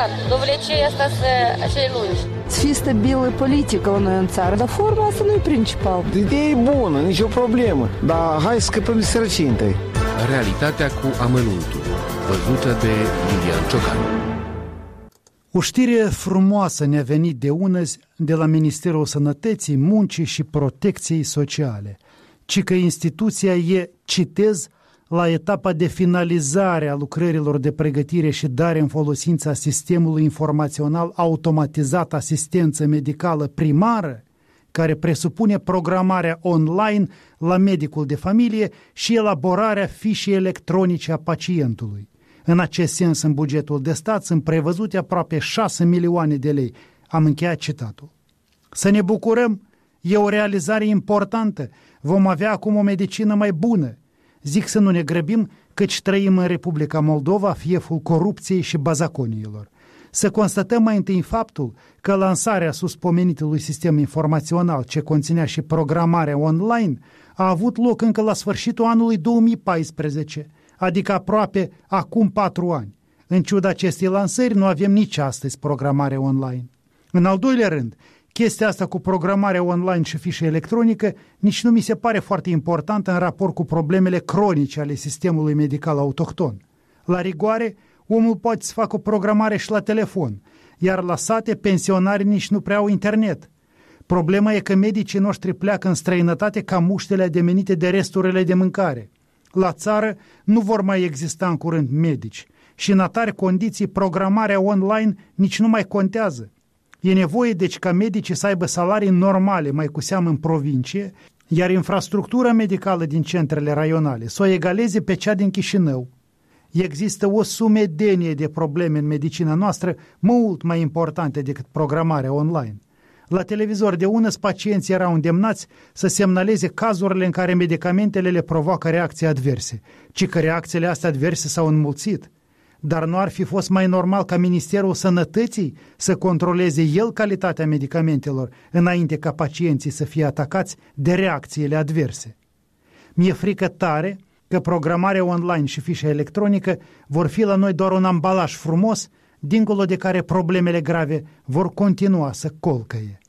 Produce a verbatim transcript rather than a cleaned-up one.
clar, dovlecei asta să așa lungi. Să fie stabilă politică la noi în țară, dar forma asta nu e principal. Ideea e bună, nicio problemă, dar hai să scăpăm de sărăcie întâi. Realitatea cu amănuntul, văzută de Lilian Ciocan. O știre frumoasă ne-a venit de unăzi de la Ministerul Sănătății, Muncii și Protecției Sociale, ci că instituția e, citez, la etapa de finalizare a lucrărilor de pregătire și dare în folosință a sistemului informațional automatizat asistență medicală primară, care presupune programarea online la medicul de familie și elaborarea fișei electronice a pacientului. În acest sens, în bugetul de stat sunt prevăzute aproape șase milioane de lei. Am încheiat citatul. Să ne bucurăm, e o realizare importantă. Vom avea acum o medicină mai bună. Zic să nu ne grăbim, căci trăim în Republica Moldova, fieful corupției și bazaconiilor. Să constatăm mai întâi faptul că lansarea suspomenitului sistem informațional, ce conținea și programarea online, a avut loc încă la sfârșitul anului două mii paisprezece, adică aproape acum patru ani. În ciuda acestei lansări, nu avem nici astăzi programare online. În al doilea rând, chestia asta cu programarea online și fișă electronică nici nu mi se pare foarte importantă în raport cu problemele cronice ale sistemului medical autohton. La rigoare, omul poate să facă o programare și la telefon, iar la sate pensionarii nici nu prea au internet. Problema e că medicii noștri pleacă în străinătate ca muștele ademenite de resturile de mâncare. La țară nu vor mai exista în curând medici și în atare condiții programarea online nici nu mai contează. E nevoie deci ca medicii să aibă salarii normale, mai cu seamă în provincie, iar infrastructura medicală din centrele raionale să o egaleze pe cea din Chișinău. Există o sumedenie de probleme în medicina noastră mult mai importante decât programarea online. La televizor de unăs pacienții erau îndemnați să semnaleze cazurile în care medicamentele le provoacă reacții adverse, ci că reacțiile astea adverse s-au înmulțit. Dar nu ar fi fost mai normal ca Ministerul Sănătății să controleze el calitatea medicamentelor înainte ca pacienții să fie atacați de reacțiile adverse? Mi-e frică tare că programarea online și fișa electronică vor fi la noi doar un ambalaj frumos, dincolo de care problemele grave vor continua să colcăie.